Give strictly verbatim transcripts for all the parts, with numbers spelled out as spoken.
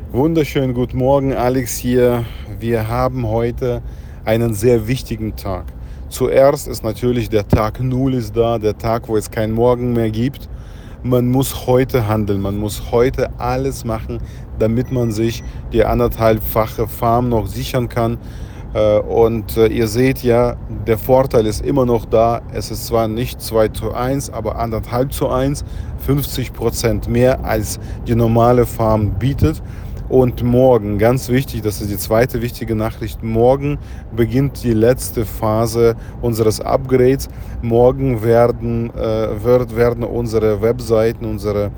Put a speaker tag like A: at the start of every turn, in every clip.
A: Wunderschönen guten Morgen, Alex hier. Wir haben heute einen sehr wichtigen Tag. Zuerst ist natürlich der Tag Null ist da, der Tag, wo es kein Morgen mehr gibt. Man muss heute handeln, man muss heute alles machen, damit man sich die anderthalbfache Farm noch sichern kann. Äh, Und äh, ihr seht ja, der Vorteil ist immer noch da. Es ist zwar nicht zwei zu eins, aber anderthalb zu eins, fünfzig Prozent mehr als die normale Farm bietet. Und morgen, ganz wichtig, das ist die zweite wichtige Nachricht, morgen beginnt die letzte Phase unseres Upgrades. Morgen werden, äh, wird, werden unsere Webseiten, unsere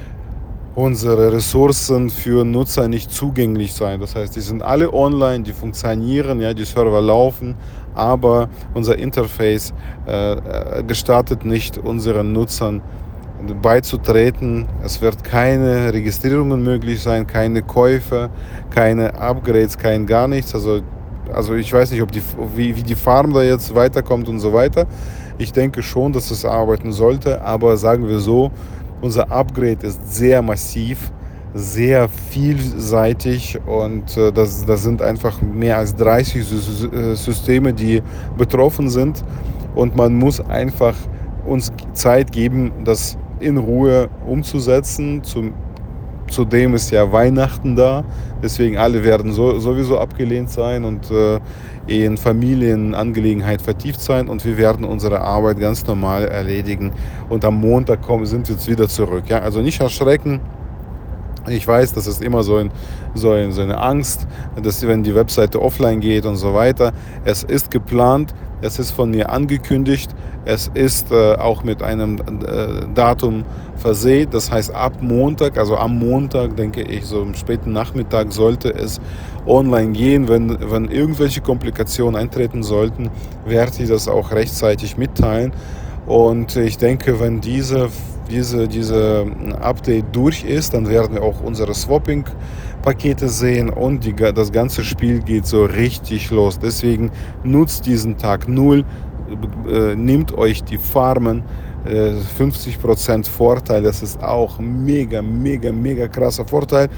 A: unsere Ressourcen für Nutzer nicht zugänglich sein. Das heißt, die sind alle online, die funktionieren, ja, die Server laufen, aber unser Interface äh, äh, gestattet nicht unseren Nutzern beizutreten. Es wird keine Registrierungen möglich sein, keine Käufe, keine Upgrades, kein gar nichts. Also, also ich weiß nicht, ob die, wie, wie die Farm da jetzt weiterkommt und so weiter. Ich denke schon, dass es arbeiten sollte, aber sagen wir so, unser Upgrade ist sehr massiv, sehr vielseitig und äh, das, das sind einfach mehr als dreißig Sy- Sy- Systeme, die betroffen sind und man muss einfach uns Zeit geben, das in Ruhe umzusetzen. Zum, zudem ist ja Weihnachten da, deswegen alle werden so, sowieso abgelehnt sein und äh, in Familienangelegenheit vertieft sein und wir werden unsere Arbeit ganz normal erledigen und am Montag kommen, sind wir jetzt wieder zurück. Ja? Also nicht erschrecken. Ich weiß, das ist immer so, ein, so, ein, so eine Angst, dass wenn die Webseite offline geht und so weiter. Es ist geplant, es ist von mir angekündigt, es ist äh, auch mit einem äh, Datum versehen. Das heißt, ab Montag, also am Montag, denke ich, so im späten Nachmittag sollte es online gehen. Wenn, wenn irgendwelche Komplikationen eintreten sollten, werde ich das auch rechtzeitig mitteilen. Und ich denke, wenn diese diese, diese Update durch ist, dann werden wir auch unsere Swapping-Pakete sehen und die, das ganze Spiel geht so richtig los. Deswegen nutzt diesen Tag Null, äh, nehmt euch die Farmen, äh, fünfzig Prozent Vorteil, das ist auch mega, mega, mega krasser Vorteil.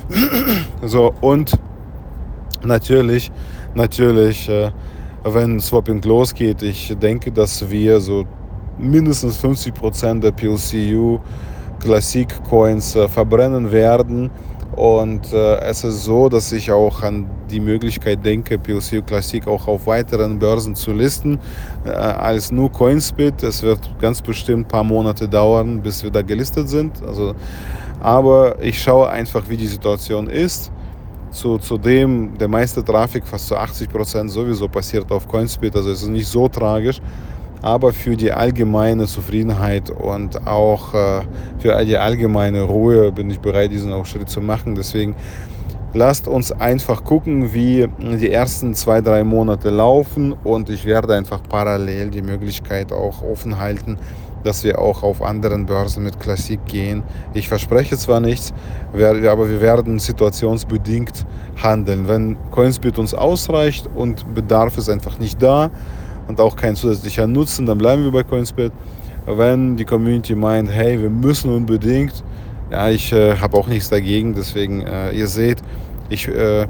A: So, und natürlich, natürlich, äh, wenn Swapping losgeht, ich denke, dass wir so mindestens fünfzig Prozent der P L C U Classic Coins äh, verbrennen werden. Und äh, es ist so, dass ich auch an die Möglichkeit denke, P L C U Classic auch auf weiteren Börsen zu listen, äh, als nur Coinspit. Es wird ganz bestimmt ein paar Monate dauern, bis wir da gelistet sind. Also, aber ich schaue einfach, wie die Situation ist. Zu, zudem, der meiste Traffic, fast zu achtzig Prozent sowieso passiert auf Coinspit, also es ist nicht so tragisch. Aber für die allgemeine Zufriedenheit und auch äh, für die allgemeine Ruhe bin ich bereit, diesen auch Schritt zu machen. Deswegen lasst uns einfach gucken, wie die ersten zwei, drei Monate laufen und ich werde einfach parallel die Möglichkeit auch offen halten, dass wir auch auf anderen Börsen mit Klassik gehen. Ich verspreche zwar nichts, aber wir werden situationsbedingt handeln. Wenn Coinspit uns ausreicht und Bedarf ist einfach nicht da, und auch kein zusätzlicher Nutzen, dann bleiben wir bei Coinspit. Wenn die Community meint, hey, wir müssen unbedingt, ja, ich äh, habe auch nichts dagegen, deswegen, äh, ihr seht, ich, äh,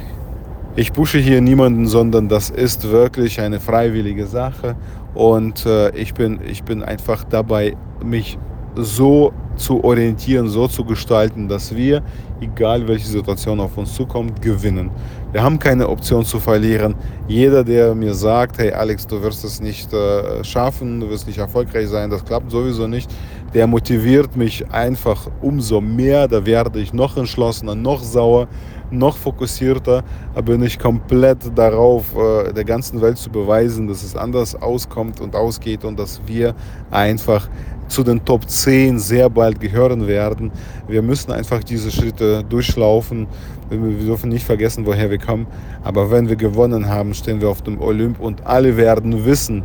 A: ich pushe hier niemanden, sondern das ist wirklich eine freiwillige Sache und äh, ich, bin, ich bin einfach dabei, mich so zu orientieren, so zu gestalten, dass wir, egal welche Situation auf uns zukommt, gewinnen. Wir haben keine Option zu verlieren. Jeder, der mir sagt, hey Alex, du wirst es nicht äh, schaffen, du wirst nicht erfolgreich sein, das klappt sowieso nicht, der motiviert mich einfach umso mehr. Da werde ich noch entschlossener, noch sauer, noch fokussierter, bin ich komplett darauf, äh, der ganzen Welt zu beweisen, dass es anders auskommt und ausgeht und dass wir einfach zu den Top zehn sehr bald gehören werden. Wir müssen einfach diese Schritte durchlaufen. Wir dürfen nicht vergessen, woher wir kommen. Aber wenn wir gewonnen haben, stehen wir auf dem Olymp und alle werden wissen,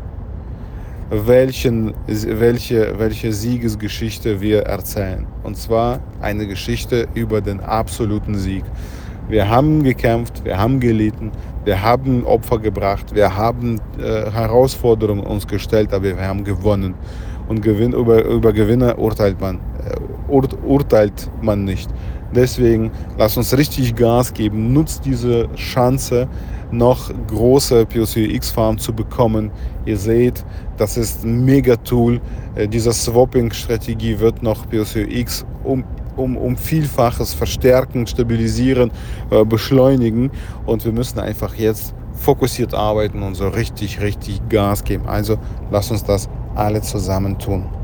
A: welchen, welche, welche Siegesgeschichte wir erzählen. Und zwar eine Geschichte über den absoluten Sieg. Wir haben gekämpft, wir haben gelitten, wir haben Opfer gebracht, wir haben äh, Herausforderungen uns gestellt, aber wir haben gewonnen. Und Gewinn, über, über Gewinner urteilt man, äh, ur, urteilt man nicht. Deswegen lass uns richtig Gas geben. Nutzt diese Chance, noch große P O C X-Farm zu bekommen. Ihr seht, das ist ein Mega-Tool. Äh, Diese Swapping-Strategie wird noch P O C X um, um, um Vielfaches verstärken, stabilisieren, äh, beschleunigen. Und wir müssen einfach jetzt fokussiert arbeiten und so richtig, richtig Gas geben. Also lasst uns das alle zusammen tun.